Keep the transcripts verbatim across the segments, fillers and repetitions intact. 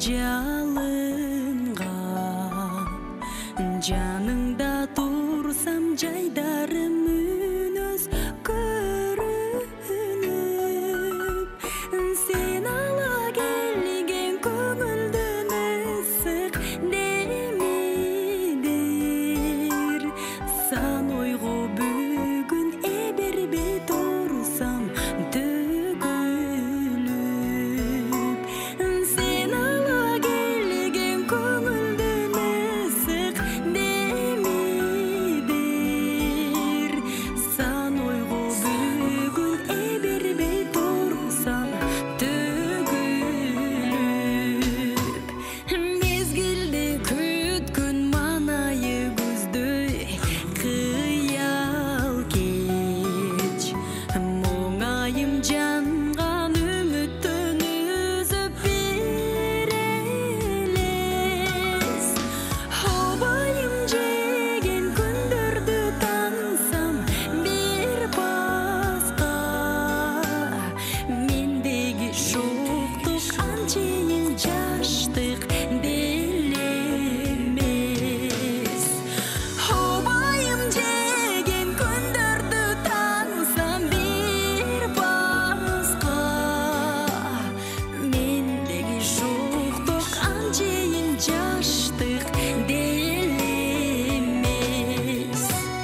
жалынға жаныңда турсам жайдарым үнөз көрүнүп сен ала келген көңүлдүн ысык демидир сан ойго бүгүн эбербей турсам төгүлүп сен ала келген көңүлдүн ысык демидир сан ойго бүгүн эбербей турсам төгүлүп мезгилди күткөн манайы күздөй кыял кеч моңайым жанган үмүттөн үзүп бир элес обайым жеген күндөрдү таңсам бир баска мендеги шоктук анчейин жаштык деле эмес обайым жеген күндөрдү таңсам бир баска мендеги шоктук анчейин жаштык деле эмес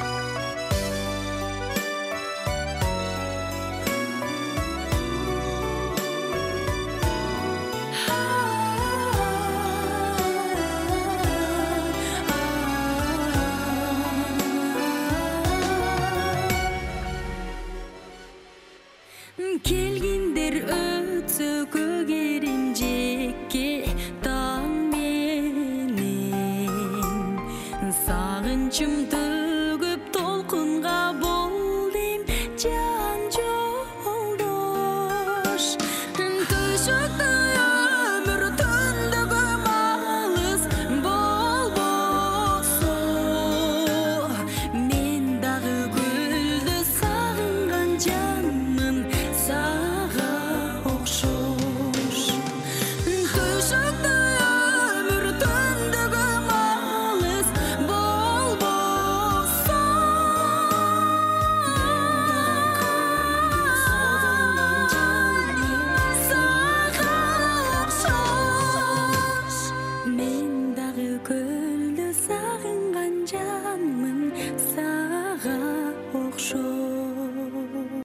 келгиндер өтсө көгерим жекке таң менен сагынчым төгүп толкунга болдым жан жолдош төшөктө өмүр түндөгүм алыс болбосо мен дагы гүлдү сагынган жанмын сага окшош төшөктө өмүр түндөгүм алыс болбосо сага окшош мен дагы көлдү сагынган жанмын